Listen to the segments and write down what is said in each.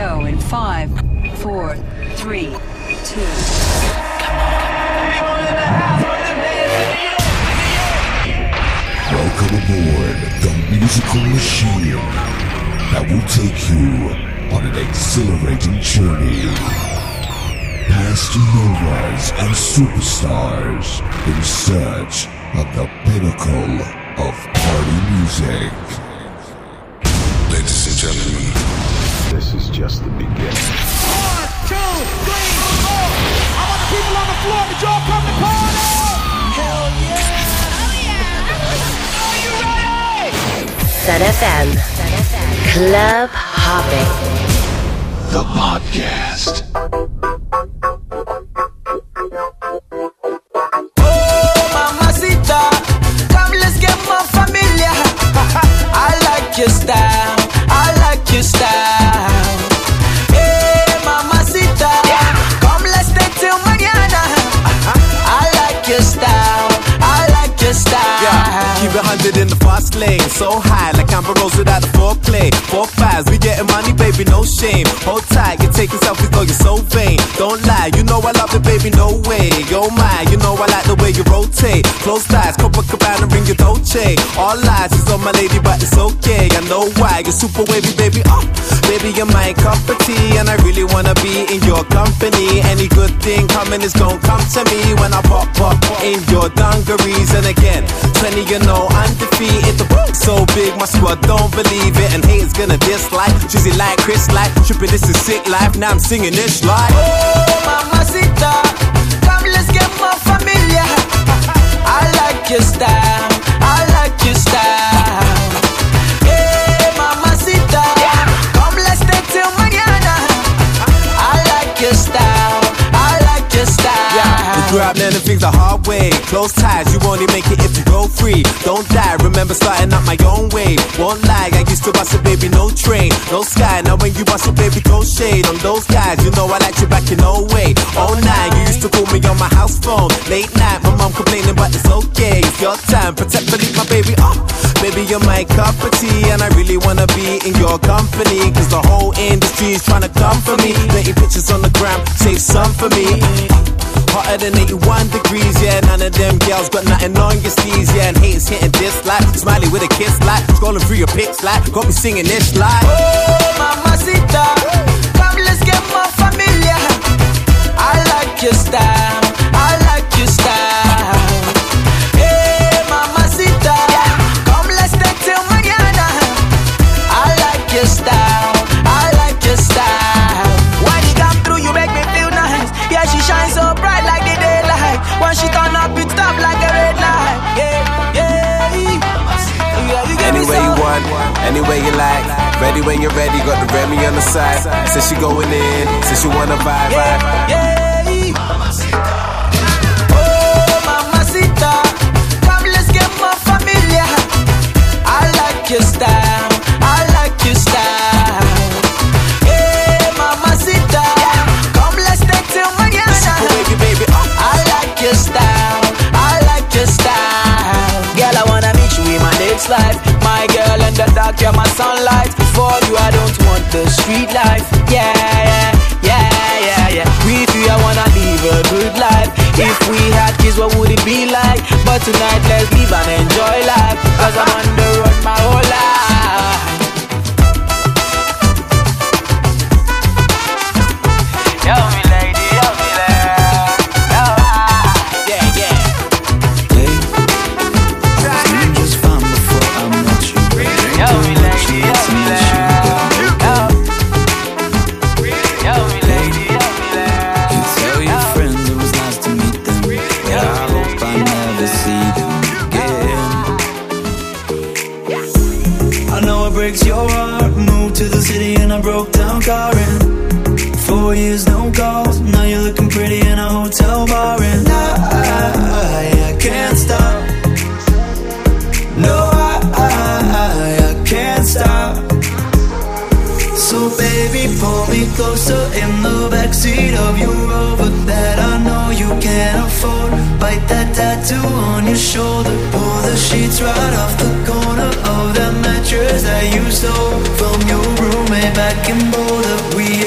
go in 5, 4, 3, 2. Welcome aboard the musical machine that will take you on an exhilarating journey past novas and superstars in search of the pinnacle of party music. Ladies and gentlemen, this is just the beginning. 1, 2, 3, 4. I want the people on the floor to y'all come to party. Hell yeah! Oh yeah! Are you ready? Sun FM. Club Hopping. The podcast. Oh, mamacita, come let's get more familiar. I like your style, I like your style. Hey, mamacita, come let's stay till mañana. I like your style, I like your style. Yeah, keep it 100 in the fast lane, so high like Amber Rose without the foreplay. 4 5s, we getting money, baby, no shame. Hold tight, you're taking selfies, though you're so vain. Don't lie, you know I love it, baby, no way. Oh my, you know I like the way you rotate. Close ties, Copacabana, ring your Dolce. All lies, it's on my lady, but it's okay. I know why, you're super wavy, baby. Oh, baby, you're my cup of tea, and I really wanna be in your company. Any good thing coming is gonna come to me when I pop in your dungarees. And again, 20, you know, undefeated. The world's so big, my squad don't believe it, and haters gonna dislike. Cheesy like Chris, like tripping, this is sick life. Now I'm singing this like, oh, mamacita, come let's get more familiar. I like your style, I like your style. Hey, mamacita, come let's stay till mañana. I like your style, I like your style. yeah, you grew up learning things the hard way. Close ties, you only make it if you go free. Don't die, remember starting up my own way. Won't lie, I used to bust it, baby, no train, no sky. Now when you bust it, baby, throw shade on those guys. You know I like you back in no way. Oh nine, you used to call me on my house phone. Late night, my mom complaining, but it's okay. It's your time, protect, believe my baby. Oh, baby, you're my cup of tea, and I really wanna be in your company. Cause the whole industry is trying to come for me. Making pictures on the gram, save some for me. Hotter than 81 degrees, yeah. None of them girls got nothing on your sleeves, yeah. And haters hitting this like smiley with a kiss like scrolling through your pics like got me singing this like, oh, mamacita, come let's get more familiar. I like your style, I like your style. Hey, mamacita, come let's stay till mañana. I like your style, I like your style. When she come through, you make me feel nice. Yeah, she shines so bright like the daylight. When she turn up, it stop like a red light. Yeah, yeah, yeah, you get me anyway so. you want, anyway you like. Ready when you're ready, got the Remy on the side. Says she going in, says she wanna vibe. Yeah. Oh, mamacita, come let's get more familiar. I like your style, I like your style. Hey, mamacita, come let's stay till mañana. Baby, I like your style, I like your style. Girl, I wanna meet you in my next life. My girl in the dark, you're my sunlight. For you, I don't want the street life. Yeah. With you, I wanna live a good life. If we had kids, what would it be like? But tonight, let's live and enjoy life. Cause I'm on the road my whole life. Yo, me lady, yo, me lady. Yeah. Hey, I'm just fine before I met you. Yo, me lady, yo, me lady. You tell your friends it was nice to meet them, but I hope I never see them again. I know it breaks your heart. Moved to the city and I broke down crying. 4 years, no calls. Now you're looking pretty in a hotel bar, and I can't stop. No, I can't stop. So baby, pull me closer in the backseat of your Rover that I know you can't afford. Bite that tattoo on your shoulder. Pull the sheets right off the corner of that mattress that you stole from your roommate back in Boulder. We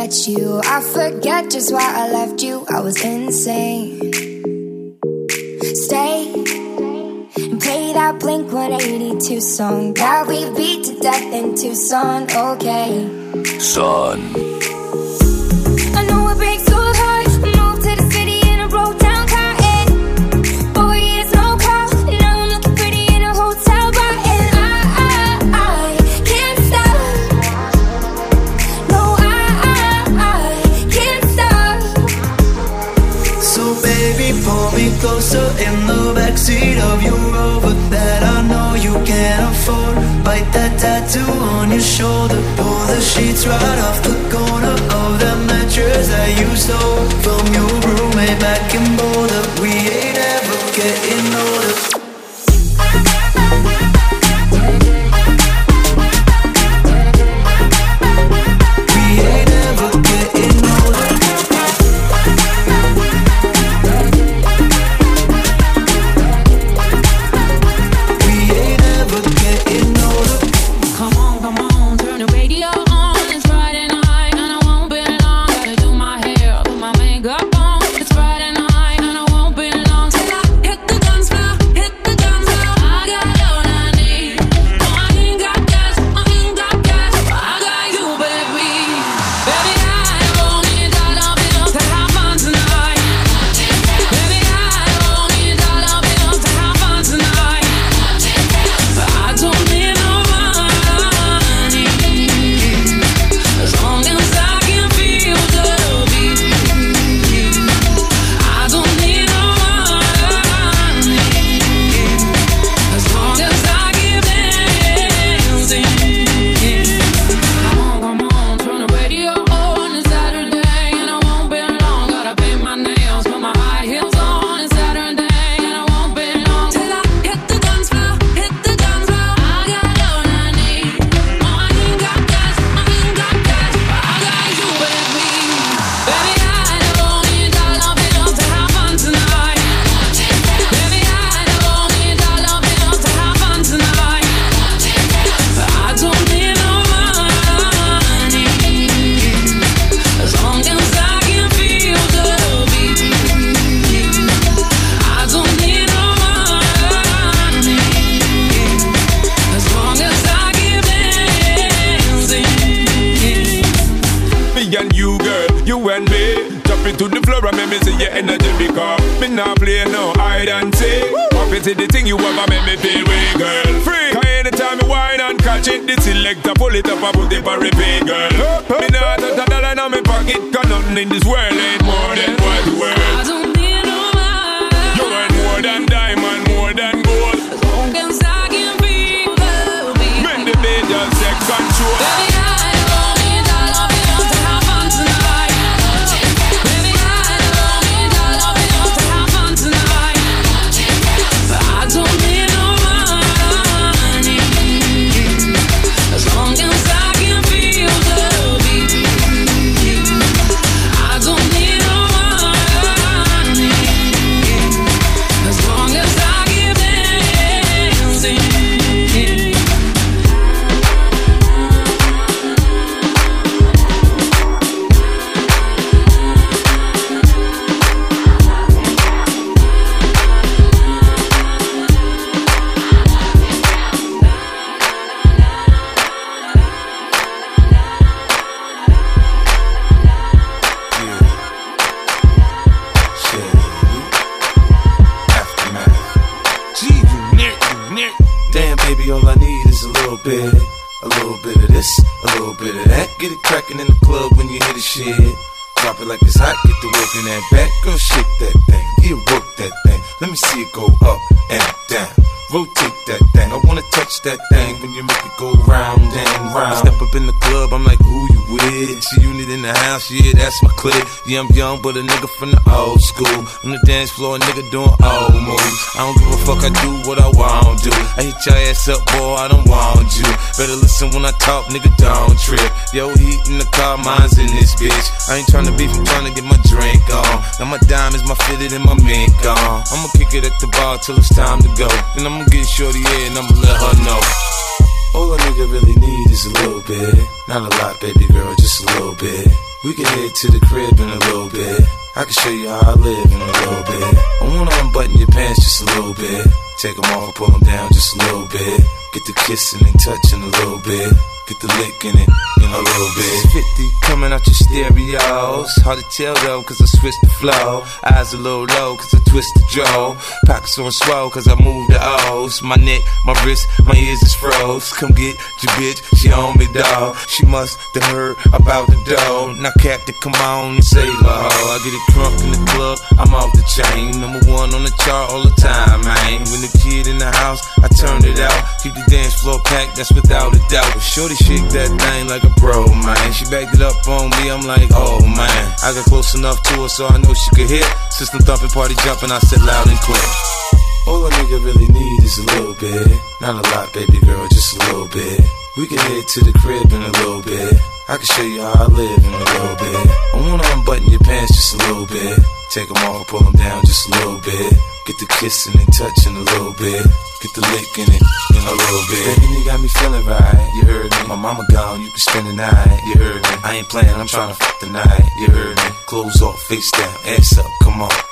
forget you. I forget just why I left you. I was insane. Stay and play that Blink-182 song that we beat to death in Tucson. Okay, Son. I know it breaks your heart. Moved to the city in a broke down car. And 4 years no call. Now I'm looking pretty in a hotel bar. And I can't stop. No, I can't stop. So baby, pull me closer in the backseat of your Rover that I know you can't afford. Bite that tattoo on your shoulder. Pull the sheets right off the corner of that mattress that you stole from your roommate back in Boulder. We ain't ever getting older. We ain't ever getting older. We ain't ever getting older. Come on, turn the radio on. It's Friday night and I won't be long. Gotta do my hair, put my makeup on. It's Friday night and I won't be long till I hit the dance floor, hit the dance floor. I got all I need. No, I ain't got cash, but I got you, baby. Baby, I won't need dollar bills to have fun tonight. Baby, I won't need dollar bills to have fun tonight. I don't need no money, as long as I can feel the beat. I don't need no money, as long as I keep dancing. Come on, turn the radio on. It's Saturday and I won't be long. Gotta paint my nails, put my high heels on. It's Saturday and I won't be long till I hit the dance floor, hit the dance floor. I got all I need. No, I ain't got cash, but I got you, baby. Baby, I don't need dollar bills to have fun tonight. Baby, I don't need dollar bills to have fun tonight. I don't need no money, as long as I can feel the beat. I don't need no money, as long as I keep dancing. Me and you, girl, you and me. Jump into the floor and make me see your energy because me not play no hide and seek. Pop it to the thing you ever make me feel way, girl. Free. Cause anytime you whine and catch it, the selector pull it up and put it for repeat, girl. Me not touch a dollar in my pocket, cause nothing in this world ain't more than what you I worth. don't need no money, You ain't more than diamond, more than gold. as long as I can feel the beat. Make the beat just take control. Baby, I don't need dollar bills to have fun tonight. Baby, I don't need dollar bills to have fun tonight. I don't need no money, as long as I can feel the beat. I don't need no money, as long as I keep dancing. Damn, baby, all I need is a little bit of this, a little bit of that. Get it crackin' in the club when you hear the shit. Drop it like it's hot, get the work in that back. Girl, shake that thing, yeah, work that thing. Let me see it go up and down. Rotate that thing, I wanna touch that thing when you make it go round and round. Step up in the club, I'm like, who you with? G-Unit in the house, yeah, that's my clique. Yeah, I'm young, but a nigga from the old school. On the dance floor, a nigga doing old moves. I don't give a fuck, I do what I want to. I hit your ass up, boy, I don't want you. Better listen when I talk, nigga, don't trip. Yo, heat in the car, mine's in this bitch. I ain't tryna beef, I'm tryna get my drink on. Now my diamonds, my fitted, and my mink on. I'ma kick it at the bar till it's time to go. Then I'ma get shorty here and I'ma let her know. All a nigga really need is a little bit. Not a lot, baby girl, just a little bit. We can head to the crib in a little bit. I can show you how I live in a little bit. I wanna unbutton your pants just a little bit. Take them off, pull them down just a little bit. Get the kissing and touching a little bit. Get the licking it in a little bit. 50 coming out your stereos. Hard to tell though, cause I switched the flow. Eyes a little low, cause I twist the jaw. Pockets on swell, cause I move the O's. My neck, my wrist, my ears is froze. Come get your bitch, she on me, dawg. She must have heard about the dough. Now Captain, come on and save her hoe. I get it drunk in the club, I'm off the chain. Number one on the chart all the time, man. When the kid in the house, I turned it out. Keep the dance floor packed, that's without a doubt. But shorty shake that thing like a bro, man. She backed it up on me, I'm like, oh man. I got close enough to her so I know she could hit. System thumping, party jumping, I said loud and clear. All a nigga really need is a little bit. Not a lot, baby girl, just a little bit. We can head to the crib in a little bit. I can show you how I live in a little bit. I wanna unbutton your pants just a little bit. Take them off, pull them down just a little bit. Get the kissing and touching a little bit. Get the licking it in a little bit. Baby, you got me feeling right, you heard me. My mama gone, you can spend the night, you heard me. I ain't playing, I'm trying to fuck the night, you heard me. Clothes off, face down, ass up, come on.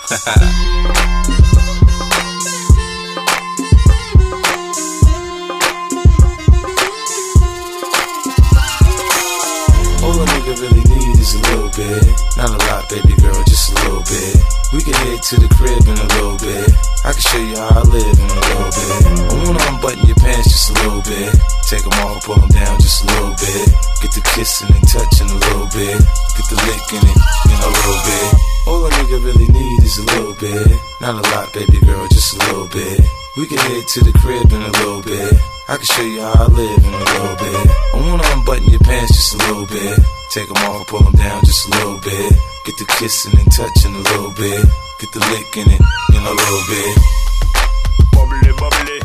All a nigga really need is a little bit. Not a lot, baby girl, just a little bit. We can head to the crib in a little bit. I can show you how I live in a little bit. I wanna unbutton your pants just a little bit. Take them off, pull them down just a little bit. Get the kissing and touching a little bit. Get the licking it in a little bit. All a nigga really need is a little bit. Not a lot, baby girl, just a little bit. We can head to the crib in a little bit. I can show you how I live in a little bit. I wanna unbutton your pants just a little bit. Take them off, pull them down just a little bit. Get the kissing and touching a little bit. Get the licking it in a little bit. Bubbly, bubbly.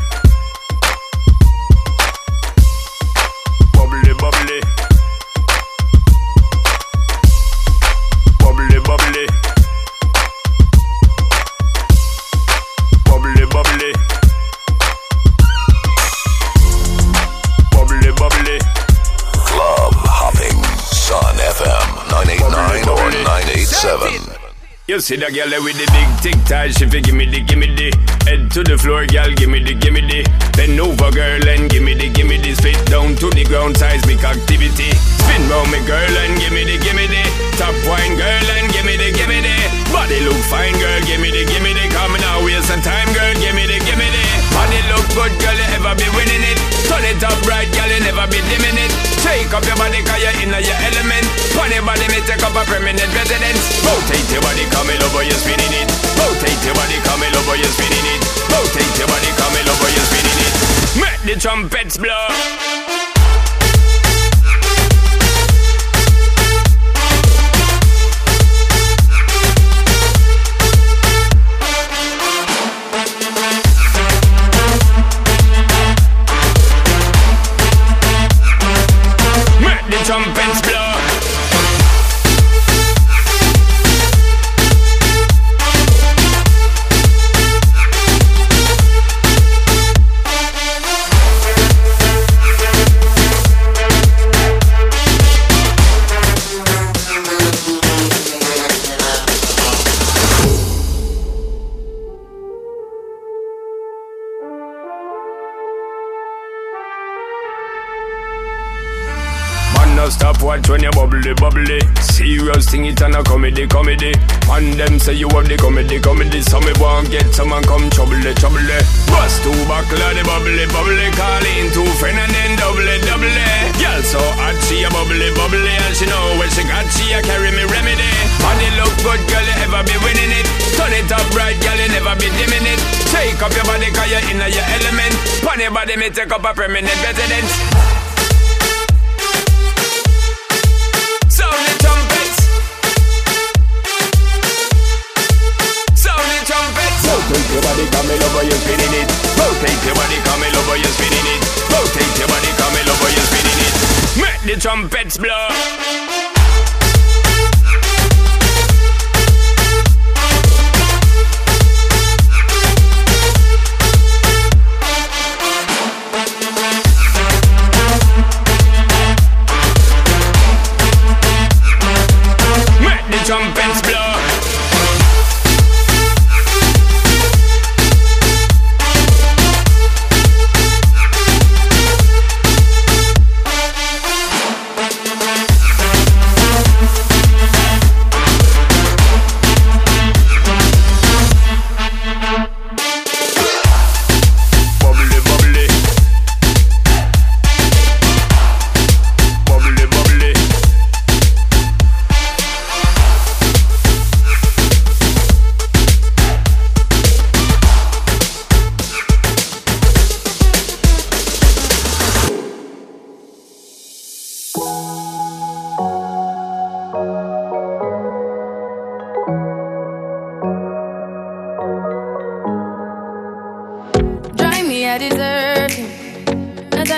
Bubbly, bubbly. Bubbly, bubbly. Bubbly, bubbly. Bubbly, bubbly. Club hopping, Sun FM 989 or 987. You see that girl with the big tic tac, she fi gimme the head to the floor, girl, gimme the bend over, girl, and gimme the spit down to the ground, seismic activity. Spin round me, girl, and gimme the top wine, girl, and gimme the body look fine, girl, gimme the come now, waste some time, girl, gimme the body look good, girl, you ever be winning it. Turn it up right, girl, you never be dimming it. Shake up your body, cause you're in your element. Funny body, me take up a permanent residence. Rotate your body, come in over, you're spinning it. Rotate your body, come in over, you're spinning it. Rotate your body, come in over, you're spinning it. Make the trumpets blow. Trumpets blow. Stop watch when you bubbly. Serious thing, it and a comedy. And them say you have the comedy. So me won't get someone come trouble. Bust two buckle of the bubbly. Call in two friend and then double. Girl so hot, she a bubbly. And she know when she got, she a carry me remedy. Body look good, girl, you ever be winning it. Turn it up right, girl, you never be dimming it. Shake up your body, cause you're in your element. Pon your body, me take up a permanent residence. Sound the trumpets. Rotate your body, come over, you're spinning it. Rotate your body, come over, you're spinning it. Rotate your body, come over, you're spinning it. Make the trumpets blow.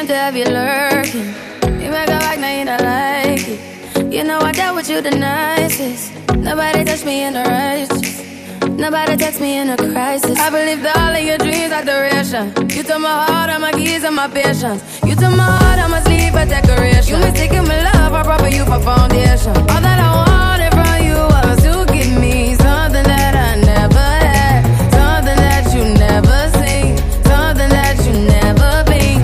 to have you lurking. You make a back, now you don't like it. You know I dealt with you the nicest. Nobody touched me in the righteous. Nobody text me in a crisis. I believed all of your dreams are duration. You took my heart, all my keys, and my patience. You took my heart, I must leave for decoration. You mistaken my love, I brought for you for foundation. All that I wanted from you was to give me something that I never had, something that you never seen, something that you never been.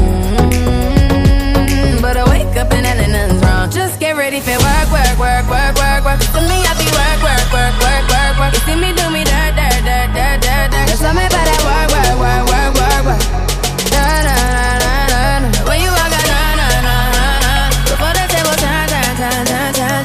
But I wake up and nothing's wrong. Just get ready for work, work, work, work, work, work. To me, I be work, work, work, work, work, work. You see me do me dirt, dirt, dirt, dirt, dirt, dirt. Just tell me about that work, work, work, work, work, work. Da da da da da. When you walk out, na na na na na. Before the table turn, turn, turn, turn, turn.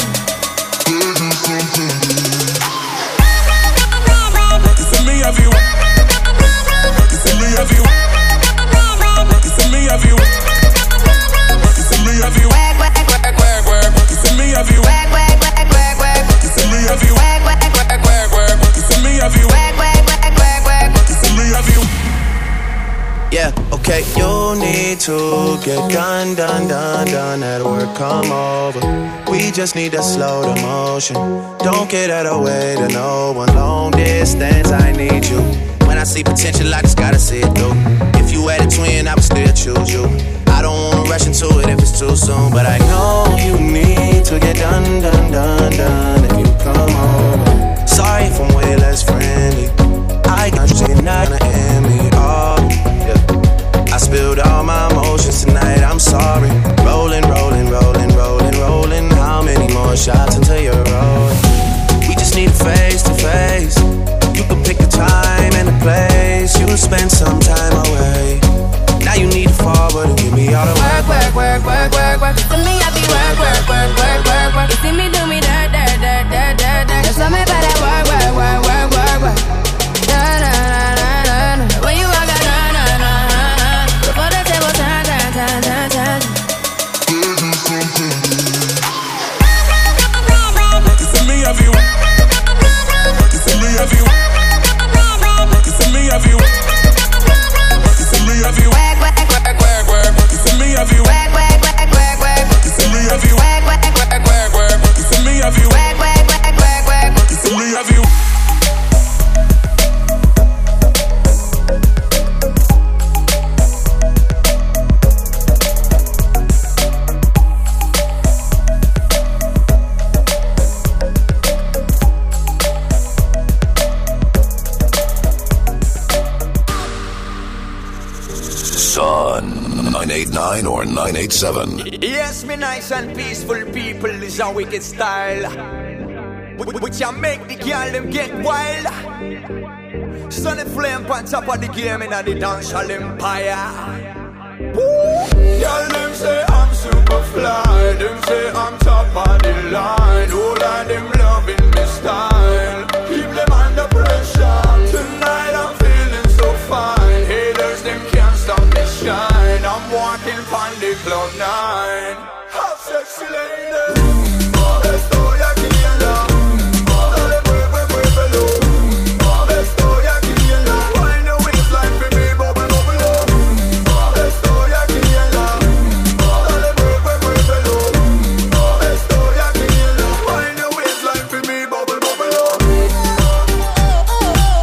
You see me have you. You see me have you. You see me have you. You see me have you. Work, work, work, work, work. You see me have you. Work, work, work, work, work. You see me have you. Work, work, work, work, work. You see me have you. Work, work, work, work, work. You see me have you. Yeah, okay, you need to get done, done, done, done at work, come over. We just need to slow the motion. Don't get out of the way to no one. Long distance, I need you. When I see potential, I just gotta see it through. If you had a twin, I would still choose you. I don't wanna rush into it if it's too soon, but I know you need to get done, done, done, done if you come over. Sorry if I'm way less friendly. I got you not gonna end me off. I spilled all my emotions tonight, I'm sorry. Rolling, rolling, rolling, rolling, rolling. How many more shots until you're rolling? We just need a face to face. You can pick the time and the place. You'll spend some time away. Now you need to forward and give me all the work, work, work, work, work, work. To me, I be work, work, work, work, work, work. You see me do me dirt, dirt, dirt, dirt, dirt, dirt. Just tell me about that work, work, work, work, work, work. Da da da da da. When you walk out, na na na na na. Before the table turn, turn, turn, turn, turn. You see me have you. You see me have you. You see me have you. You see me have you. Work, work, work, work, work. You see me have you. Work, work, work, work, work. You see me have you. Work, work, work, work, work. You see me have you. Work, work, work, work, work. You see me have you. Sun 989 or 987. Yes, me nice and peaceful people is a wicked style. We can make the girl them get wild. Sunny flame on top of the game in the dancehall empire. Girl them say I'm super fly. Them say I'm top of the line. All of them loving me style. Keep them under pressure. Tonight I'm feeling so fine. Haters them can't stop me shine. I'm walking on the cloud nine. How sexy lady. Estoy aquí en la. Dale mueve, muévelo. Estoy aquí en la. Wind the waistline for me, bubble, bubble. Estoy aquí en la. Dale mueve, muévelo. Estoy aquí en la. Wind the waistline for me, bubble, bubble.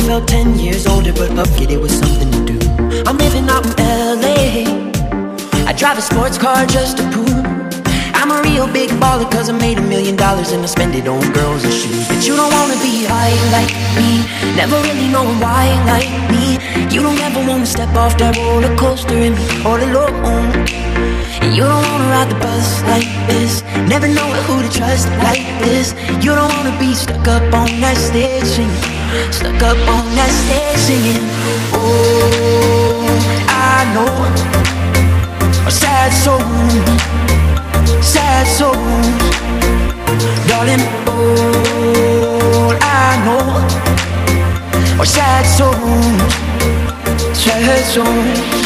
felt 10 years older, but fuck it, it was something to do. I'm living out in LA. I drive a sports car just to prove I'm a real big baller, cause I made $1 million and I spend it on girls and shoes. But you don't wanna be high like me, never really knowing why like me. You don't ever wanna step off that roller coaster and be all alone. And you don't wanna ride the bus like this, never know who to trust like this. You don't wanna be stuck up on that stage singing, stuck up on that stage singing. Oh, I know a sad soul, sad souls, darling. All I know are sad souls, sad souls.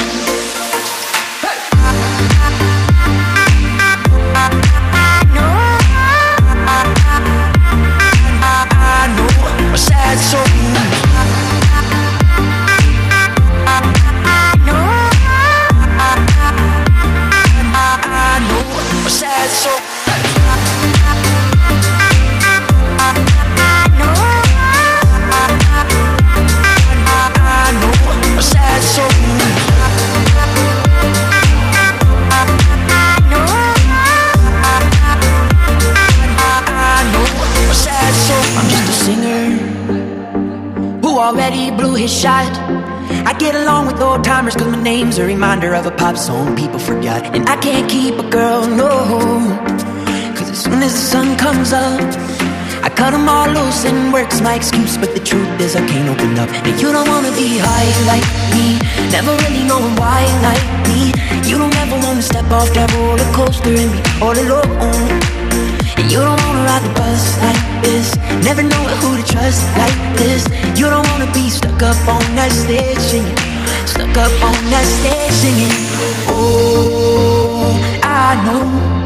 Already blew his shot. I get along with old timers cause my name's a reminder of a pop song people forgot. And I can't keep a girl, no, cause as soon as the sun comes up I cut them all loose and work's my excuse. But the truth is I can't open up. And you don't wanna be high like me, never really knowing why like me. You don't ever wanna step off that roller coaster and be all alone. And you don't wanna ride the bus like this, never know who to trust like this. You don't wanna be stuck up on that stage singing, stuck up on that stage singing. Oh, I know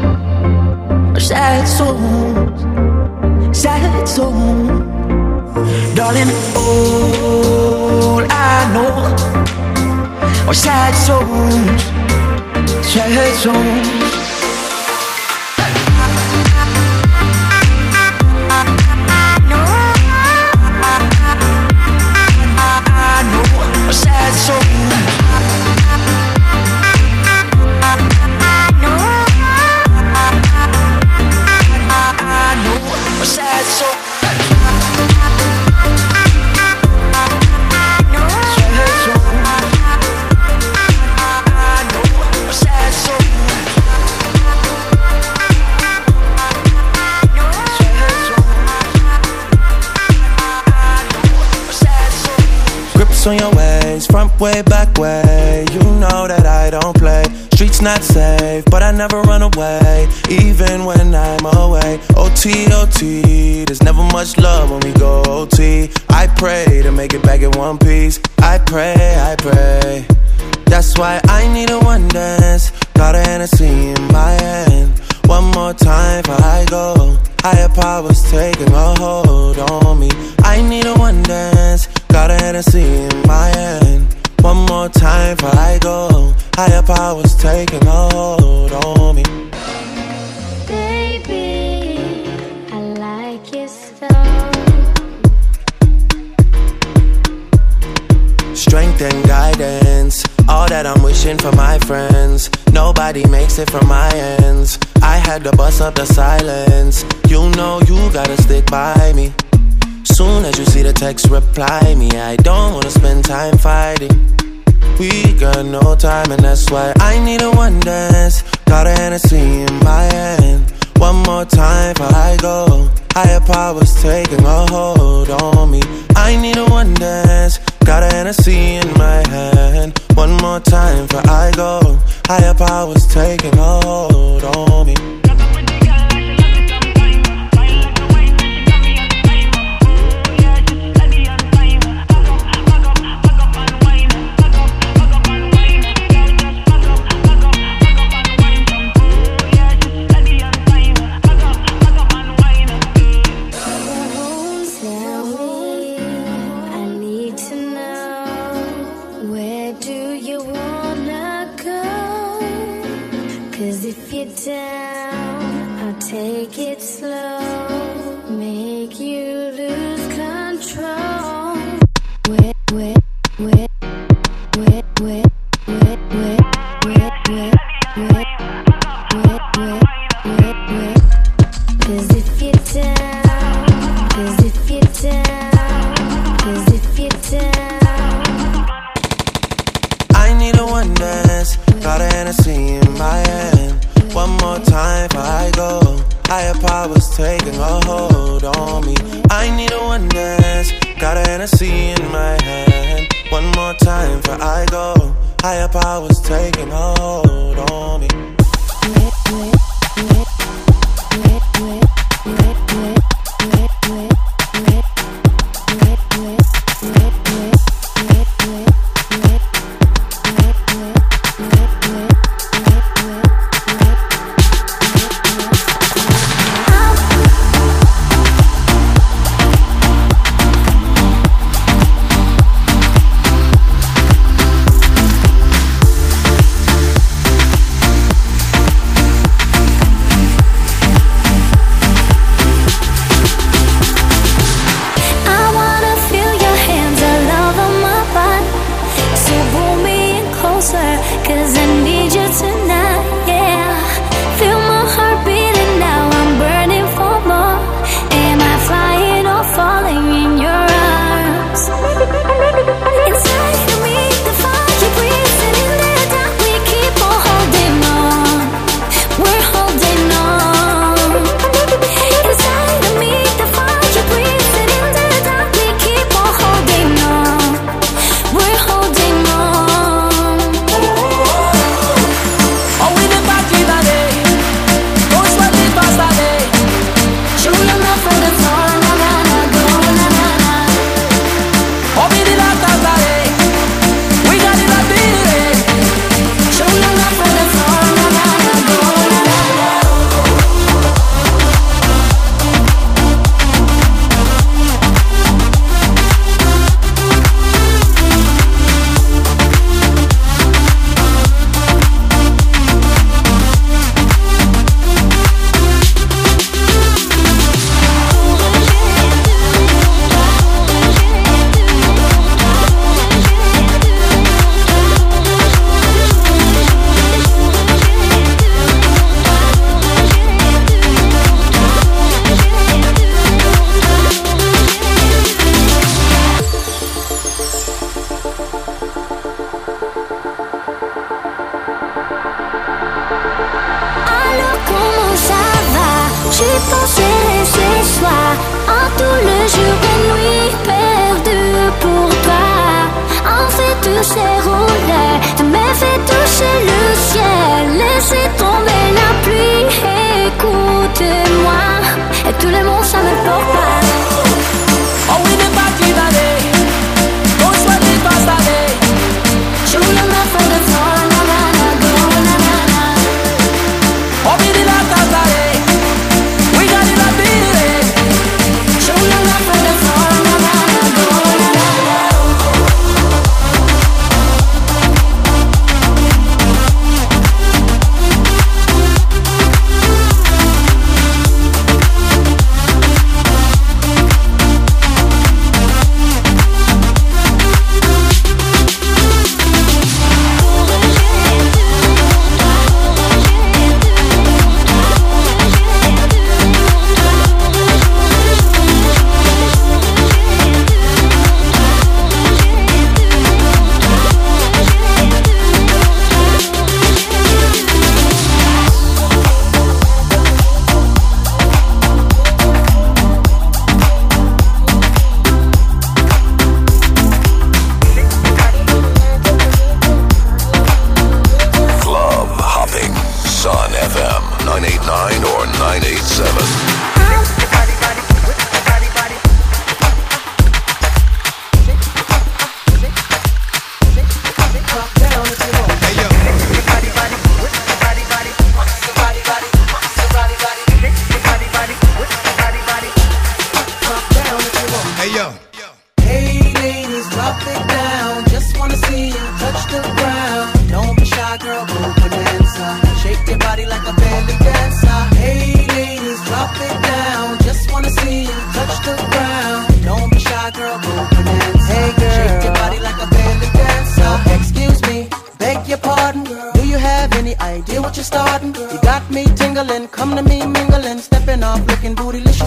sad souls, sad souls, darling. All I know are sad souls, sad souls. On your ways, front way, back way. You know that I don't play. Streets not safe, but I never run away, even when I'm away. OT, OT, there's never much love when we go OT. I pray to make it back in one piece. I pray, I pray. That's why I need a one dance. Got a Hennessy in my hand. One more time before I go. Higher powers taking a hold on me. I need a one dance. Got a Hennessy in my hand. One more time before I go. Higher powers taking a hold on me. Baby, I like your so. Strength and guidance, all that I'm wishing for my friends. Nobody makes it from my ends. I had to bust up the silence. You know you gotta stick by me. Soon as you see the text, reply me. I don't wanna spend time fighting. We got no time and that's why I need a one dance. Got a Hennessy in my hand. One more time before I go. Higher powers taking a hold on me. I need a one dance. Got a Hennessy in my hand. One more time before I go. Higher powers taking a hold on me. If you're down you're down, 'cause if you're down, 'cause if you're down. I need a one dance, got a Hennessy in my hand. One more time before I go. Higher powers taking a hold on me. I need a one dance, got a Hennessy in my hand. One more time before I go. Higher powers taking a hold on me. idea what you're starting. You got me tingling, come to me mingling, stepping off looking bootylicious.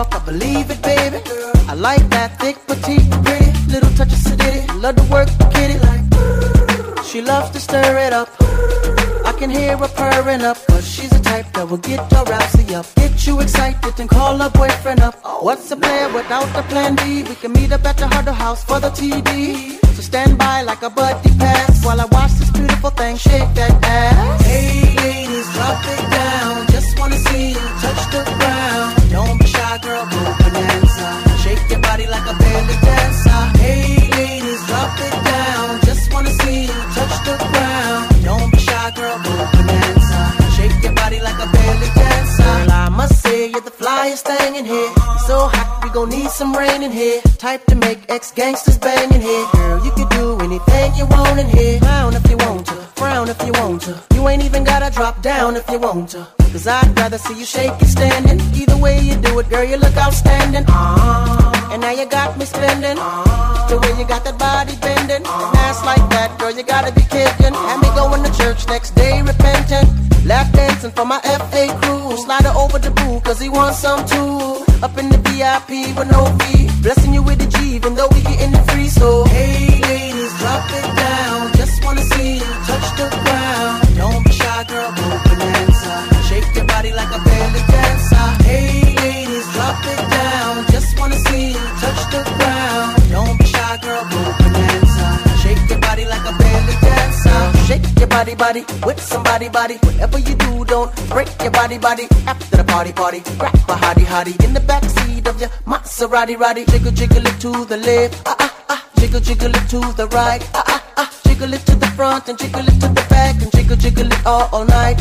talk, I believe it, baby. I like that thick, petite, pretty, little touch of acidity. Love to work the kitty like. She loves to stir it up. I can hear her purring up, cause she's the type that will get your rousey up. Get you excited and call her boyfriend up. What's a player without a plan B? We can meet up at the Huddle House for the TD. So stand by like a buddy pass while I watch this beautiful thing shake that ass. Hey ladies, drop it down. Just wanna see you touch the ground. Don't be shy, girl, go bonanza. Shake your body like a belly dancer. Hey ladies, drop it down. Just wanna see you touch the ground. Don't be shy, girl, go bonanza. Shake your body like a belly dancer. Girl, I must say you're the flyest thing in here. So hot, we gon' need some rain in here. Type to make ex-gangsters bang in here. Girl, you can do anything you want in here. Clown if you want to, frown if you want to. You ain't even gotta drop down if you want to. Cause I'd rather see you shake it standing. Either way you do it, girl, you look outstanding. And now you got me spending. The way you got that body bending. An ass like that, girl, you gotta be kidding. Had me going to church next day repentant. Lap dancing for my FA crew. Slide her over the boo, cause he wants some too. Up in the VIP with no fee. Blessing you with the G, even though we getting it free. So, hey ladies, drop it down. Just wanna see you touch the ground. Don't be shy, girl, go bonanza. Shake your body like a belly dancer. Hey ladies, drop it down. Just wanna see you touch the ground. Don't be shy, girl, go bonanza. Shake your body like a belly dancer. Shake your body, body, with somebody, body. Whatever you do, don't break your body, body. After the party, grab a hottie, hottie. In the backseat of your Maserati, roddy. Jiggle, jiggle it to the left, jiggle, jiggle it to the right, jiggle it to the front and jiggle it to the back and jiggle, jiggle it all night,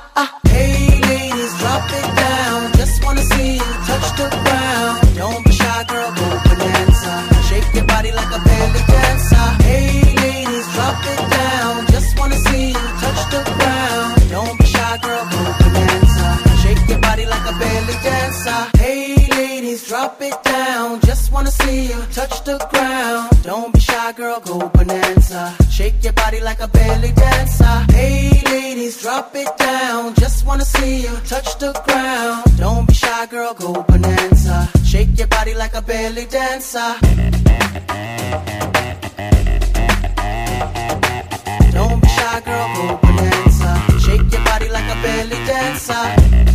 Hey ladies, drop it down. Just wanna see you touch the ground. Don't be shy, girl, go bonanza. Shake your body like a belly dancer. Hey ladies, drop it down. Just wanna see you touch the ground. Don't be shy, girl, go bonanza. Shake your body like a belly dancer. Hey ladies, drop it down. Just wanna see you touch the ground. Don't be shy, girl, go bonanza. Shake your body like a belly dancer. Hey ladies, drop it down. Just wanna see you touch the ground. Don't be shy, girl, go bonanza. Shake your body like a belly dancer. Don't be shy, girl, go bonanza. Shake your body like a belly dancer.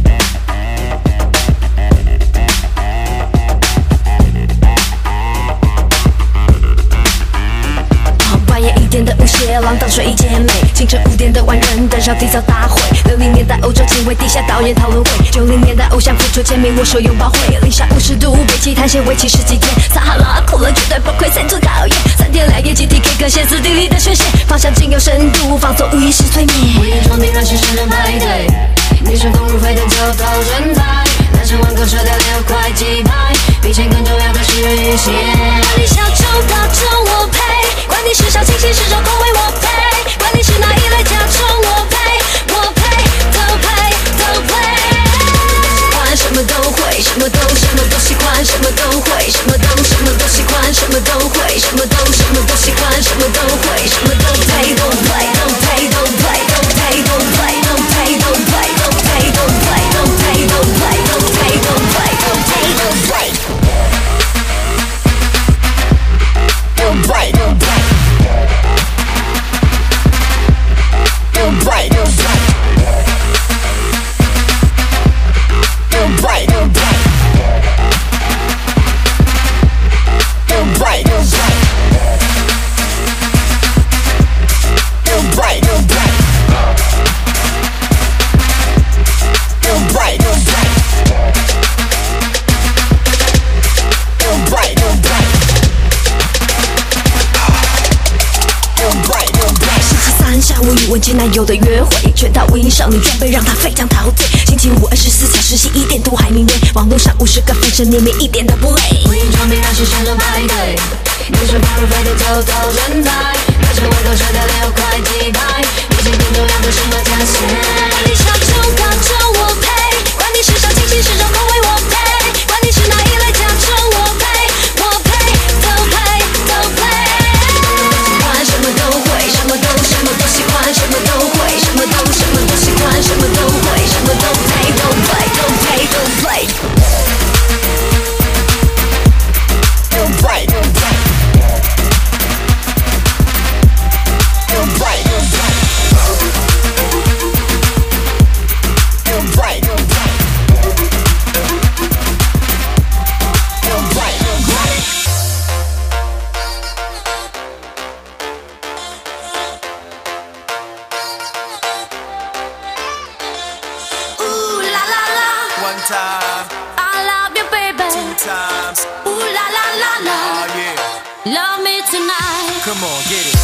半夜1点的舞鞋浪荡睡姐妹，清晨5点的万人登上缔造大会。60年代欧洲情味地下导演讨论会，90年代偶像付出签名握手拥抱会。零下50度北极探险为期10几天，撒哈拉酷热绝对崩溃三组考验，3天2夜集体 K 歌歇斯底里的宣泄，方向仅有深度放松无意识催眠。午夜装订让新生人排队，女生公路沸腾就到人才，男生玩狗射掉6块鸡排，比钱更重要的是运气。管你小众大众我配，管你时尚清新时装口味我配，管你是哪一类甲虫我配，我配都配都配。什么都会，什么都喜欢，什么都会，什么都喜欢，什么都会，什么都喜欢，什么都会，什么都配都配都配都配都配都配都配都配都配都配都配都配都配都配都配都配都配都配。问前男友的约会，全套无印少女装备让她非常陶醉。星期五24小时11点都还明媚，网络上50个分身里面一点都不累。无印装备让新生人排队，女生跑入飞的就到人才，男生玩狗射掉6块鸡排，比钱更重要的是那价钱。管你小众大众我配，管你时尚清新时装口味我配，管你是哪一类甲虫我配，我配都配都配。什么都会，什么都喜欢，什么都会，什么都喜欢，什么都会，什么都配都配都配都配。 time. I love you, baby. 2 times. Ooh la la la la. Oh yeah. Love me tonight. Come on, get it.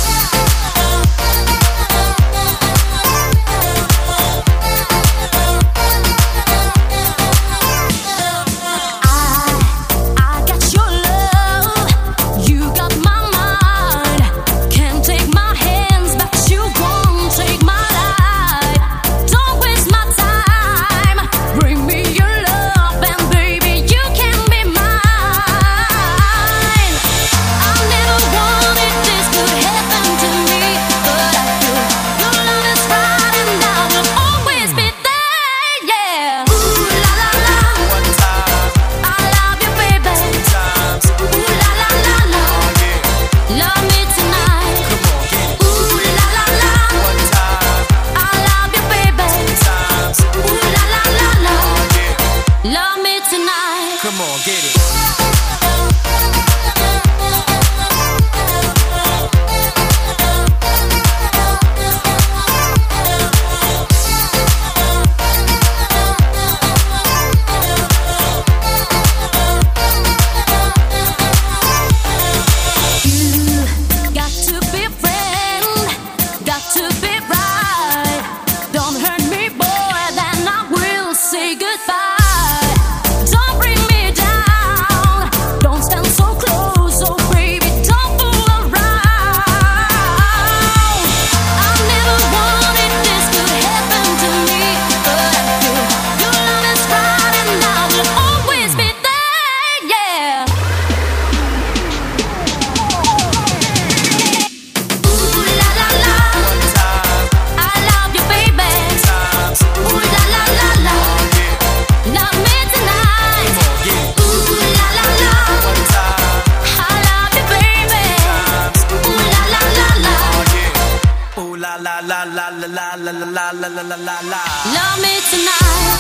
Love me tonight.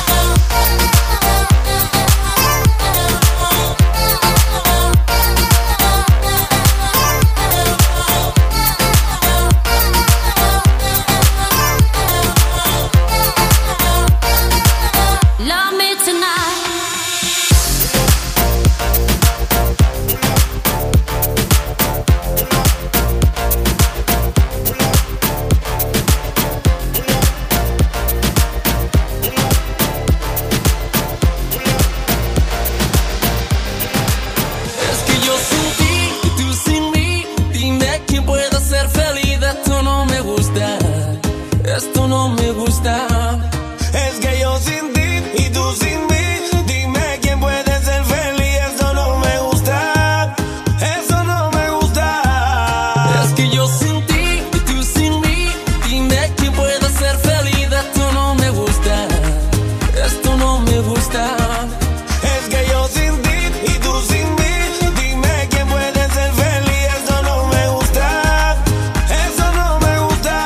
Love me tonight. Esto no me gusta. Es que yo sin ti y tú sin mí. Dime quién puede ser feliz. Esto no me gusta. Eso no me gusta. Es que yo sin ti y tú sin mí. Dime quién puede ser feliz. Esto no me gusta. Esto no me gusta. Es que yo sin ti y tú sin mí. Dime quién puede ser feliz. Esto no me gusta. Eso no me gusta.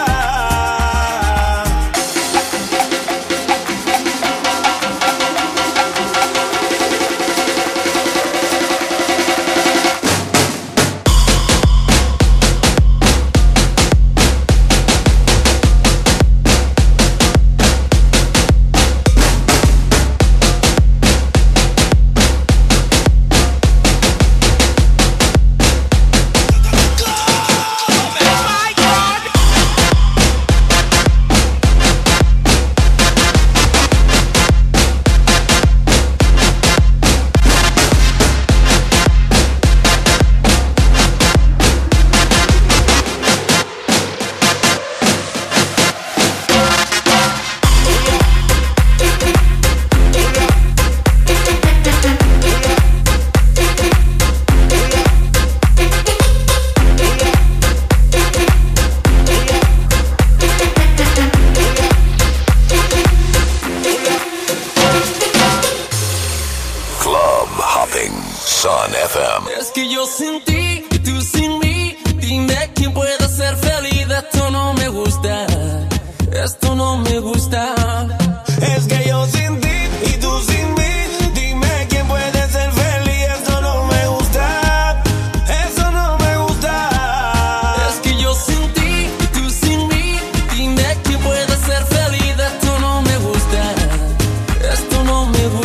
Sun FM. Es que yo sin ti y tú sin mí. Dime quién puede ser feliz. Esto no me gusta. Esto no me gusta. Es que yo sin ti y tú sin mí. Dime quién puede ser feliz. Esto no me gusta. Eso no me gusta. Es que yo sin ti y tú sin mí. Dime quién puede ser feliz. Esto no me gusta. Esto no me gusta.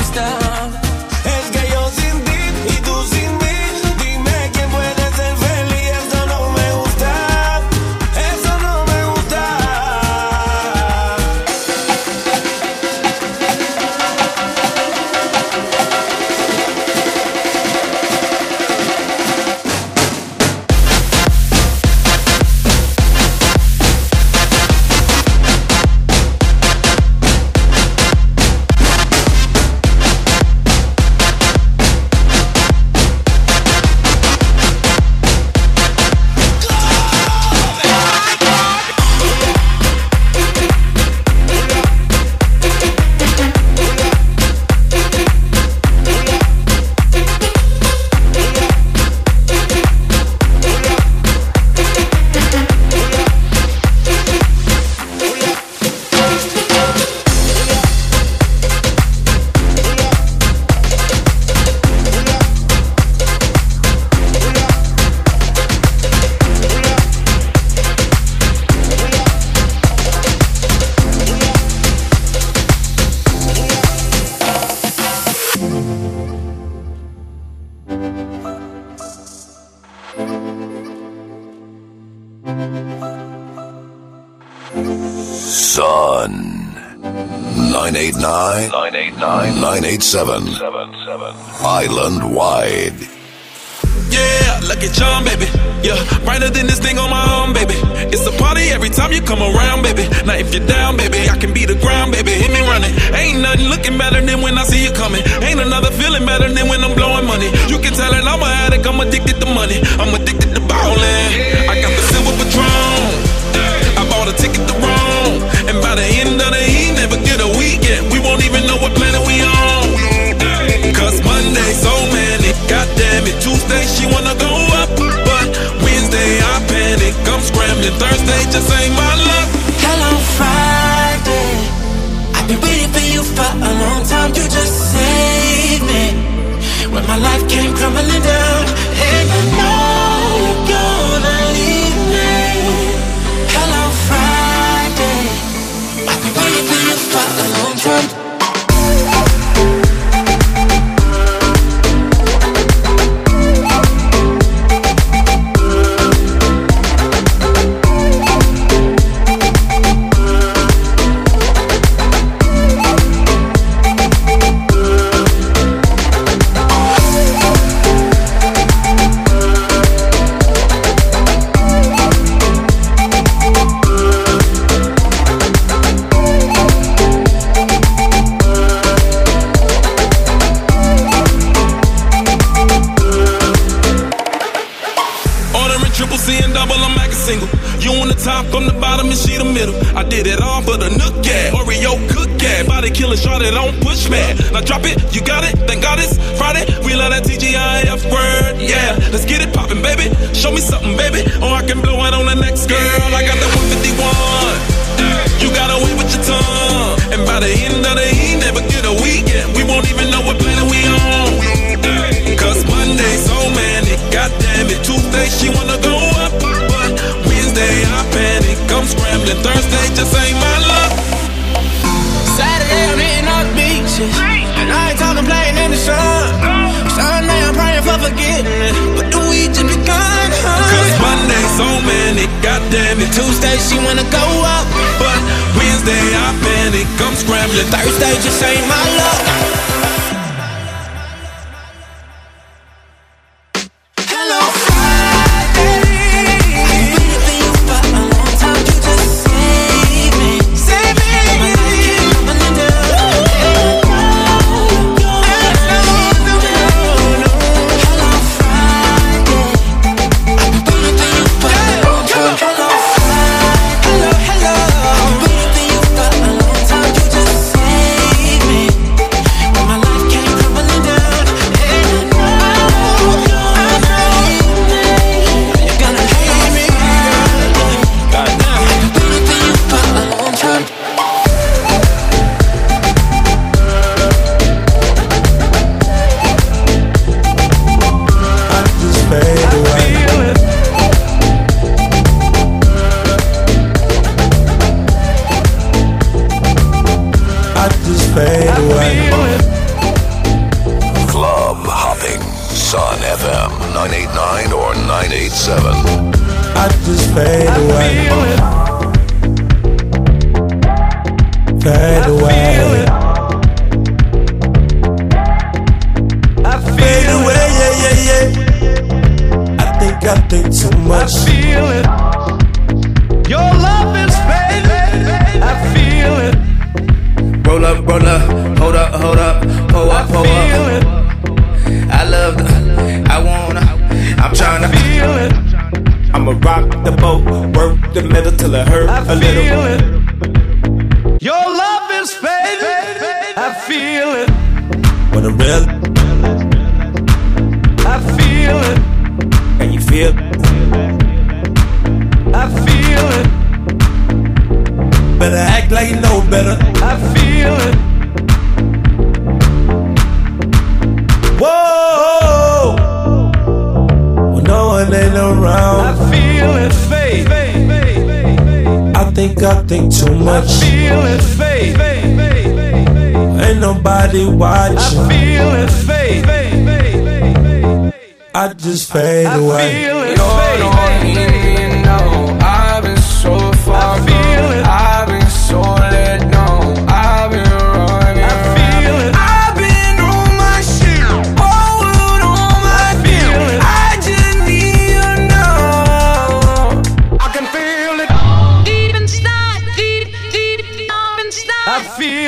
989 987 Island Wide. Yeah, look at John, baby. Yeah, brighter than this thing on my arm, baby. It's a party every time you come around, baby. Now if you're down, baby, I can be the ground, baby. Hit me running. Ain't nothing looking better than when I see you coming. Ain't another feeling better than when I'm blowing money. You can tell that I'm an addict, I'm addicted to money. I'm addicted to ballin'. I got the silver Patron. I bought a ticket to Rome. And by the end of the evening, never get a weekend. We won't even know what planet we on. Cause Monday so manic, goddamn it. Tuesday she wanna go up, but Wednesday I panic. I'm scrambling, Thursday just ain't my luck. Hello Friday, I've been waiting for you for a long time. You just saved me when my life came crumbling down. And I know you're gonna leave me. Hello Friday, I've been waiting for you for a long time. From the bottom and she the middle. I did it all for the nook, yeah. Oreo cook, yeah. Body killer, shot it on push, man. Now drop it, you got it, thank God it's Friday. We love that TGIF word, yeah. Let's get it poppin', baby. Show me something, baby. Or I can blow it on the next girl. I got the 151. You got away with your tongue. And by the end of the evening, never get a weekend. We won't even know what planet we on. Cause Monday so manic, goddamn it. Tuesday she wanna go up, but Wednesday I panic. I'm scrambling, Thursday just ain't my luck. Saturday I'm hitting all the beaches, and I ain't talking playing in the sun. Sunday I'm praying for forgiveness, but the week just begun. Cause Monday so manic, goddamn it. Tuesday she wanna go up, but Wednesday I panic. I'm scrambling, Thursday just ain't my luck. I think too much. I feel it fade. Ain't nobody watching. I feel it fade. I just fade away. I feel it fade. Don't even know. I've been so far gone. I've been so let down. I've been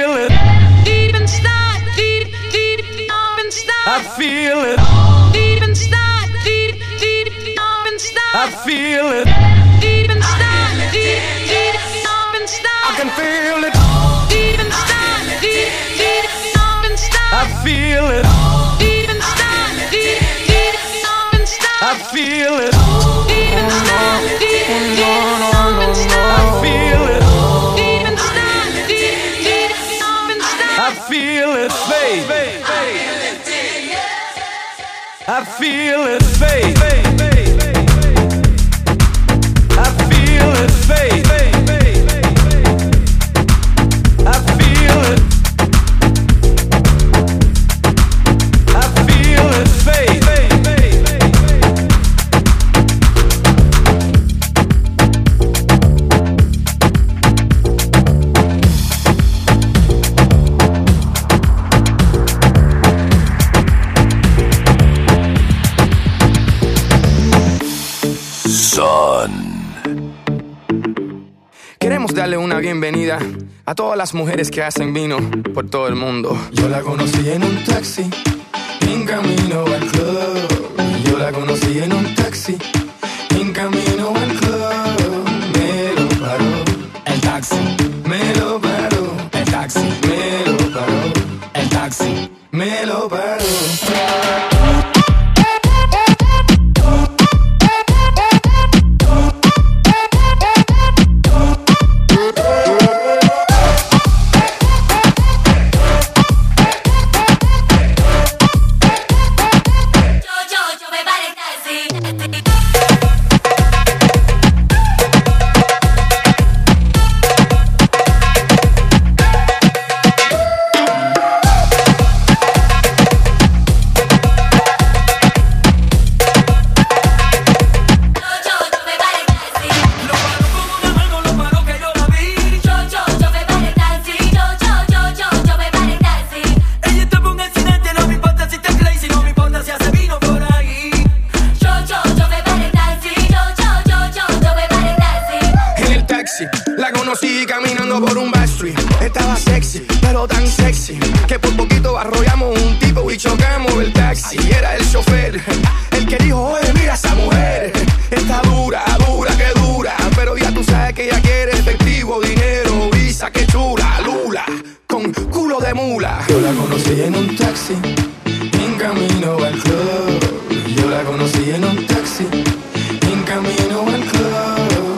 feel it. Deep inside, deep inside. I feel it. Deep inside, deep inside. I feel it. Deep inside, deep inside. I can feel it. Deep inside, deep inside. I feel it. Deep inside, deep inside. I feel it. Deep inside, deep inside. I feel it. Deep inside, deep inside. I feel it, babe. I feel it, babe. I feel it, babe. I feel it. I feel it, babe. Queremos darle una bienvenida a todas las mujeres que hacen vino por todo el mundo. Yo la conocí en un taxi, en camino al club. Yo la conocí en un taxi, en camino al club. Me lo paró el taxi, me lo paró el taxi, me lo paró el taxi, me lo paró. La conocí caminando por un backstreet. Estaba sexy, pero tan sexy que por poquito arrollamos un tipo y chocamos el taxi. Era el chofer, el que dijo, oye, mira esa mujer. Está dura, dura, que dura. Pero ya tú sabes que ella quiere efectivo, dinero, visa, que chula, lula, con culo de mula. Yo la conocí en un taxi, en camino al club. Yo la conocí en un taxi, en camino al club.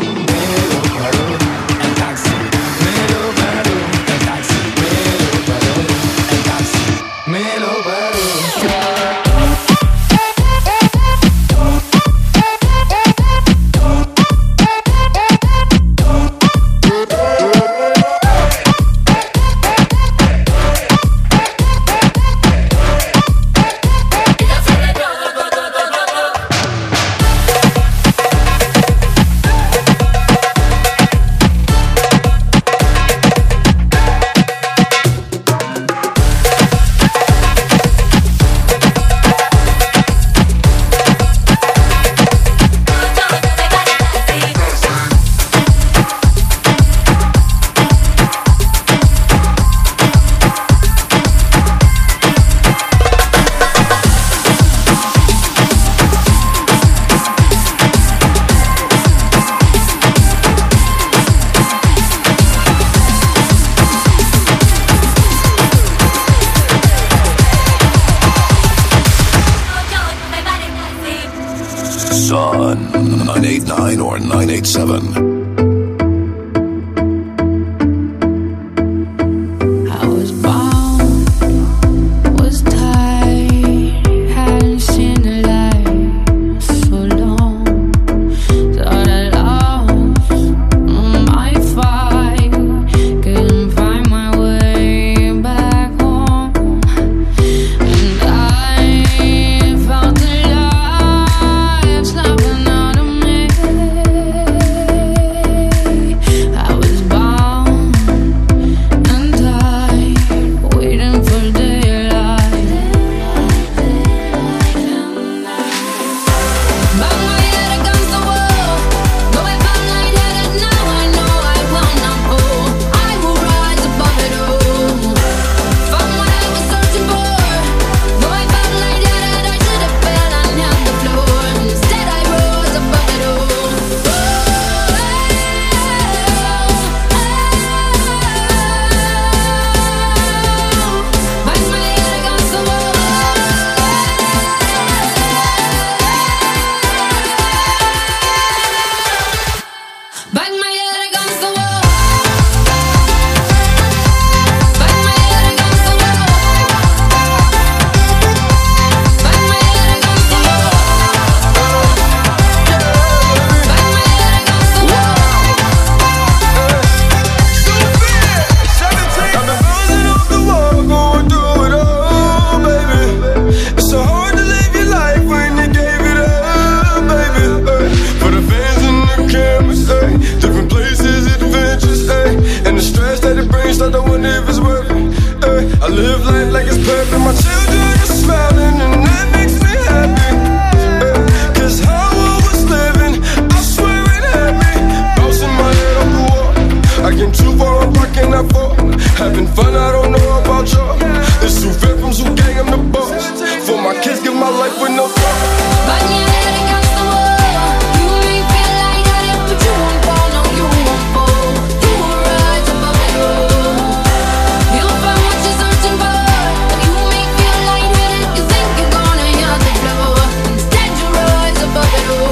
Son 989 or 987. live life like it's perfect. My children are smiling and that makes me happy. Cause how I was living, I swear it had me bouncing my head off the wall. I came too far, I'm rocking that fall. Having fun, I don't know about y'all. This Zoo Vet from Zoo Gang, I'm the boss. For my kids, give my life with no thought. Bang your head against the wall. You may feel like that, but you won't fall, no, you won't fall. You will rise above it all. You'll find what you're searching for. You may feel lightheaded, you think you're gonna hear the flow. Instead you rise above it all.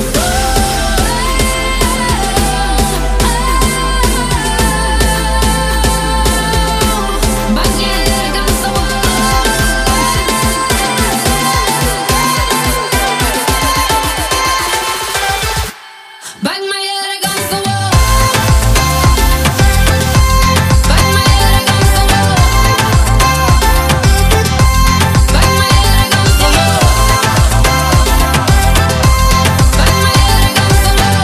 Bang my head against the wall. Bang my head against the wall. Bang my head against the wall. Bang my head against the wall.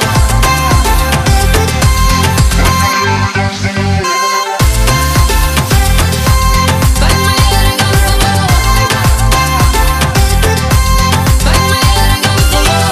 Bang my head against the wall. Bang my head against the wall.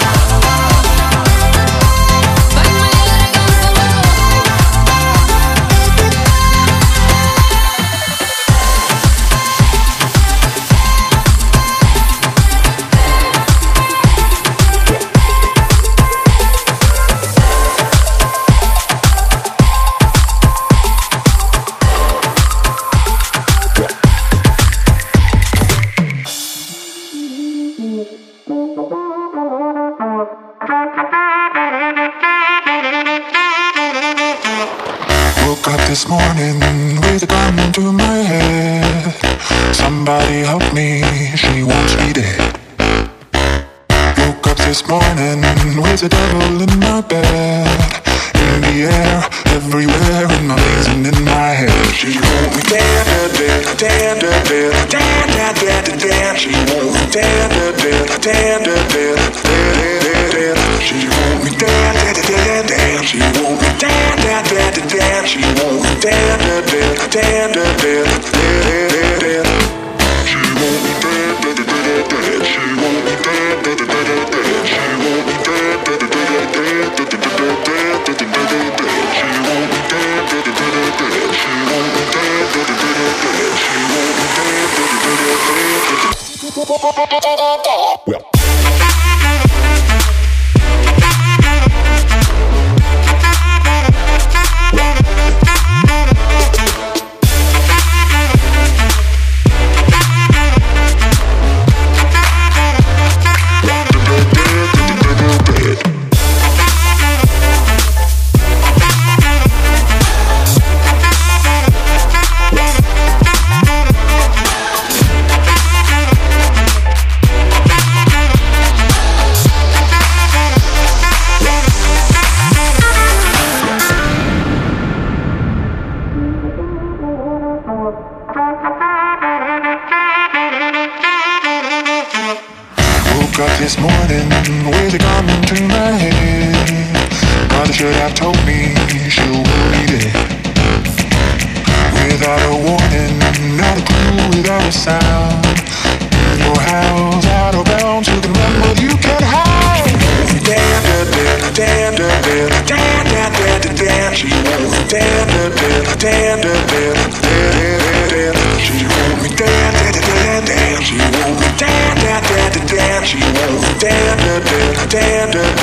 Woke up this morning with a gun to my head. Somebody help me, she wants me dead. Woke up this morning with the devil in my bed. In the air, everywhere, in my veins and in my head. She wants me dead, dead, dead, dead, dead, dead, dead, dead, dead. She wants me dead, dead, dead, dead, dead, dead, dead, dead. She wants me dead, dead, dead, dead. She wants me dead, dead, dead, dead. She wants me dead, dead, dead, dead, dead, dead, dead. She wants me dead, dead, dead, dead. She wants me dead, dead, dead, dead. She wants me dead, dead, dead, dead, dead, dead, dead, dead. She wants me dead, dead, dead, dead. She wants me dead, dead, dead, dead. She wants me dead, dead, dead, dead. Well. This morning with a gun to my head. Mother should have told me she will be dead. Without a warning, not a clue, without a sound. In your house, out of bounds, you can run but you can't hide. Damn, damn, damn, damn, damn, damn, damn, damn, damn. She wants me damn, damn, damn, damn, damn, damn. She wants me damn, damn, damn, damn. She wants me damn, damn, damn, damn. She wants me damn, damn, damn, damn, damn.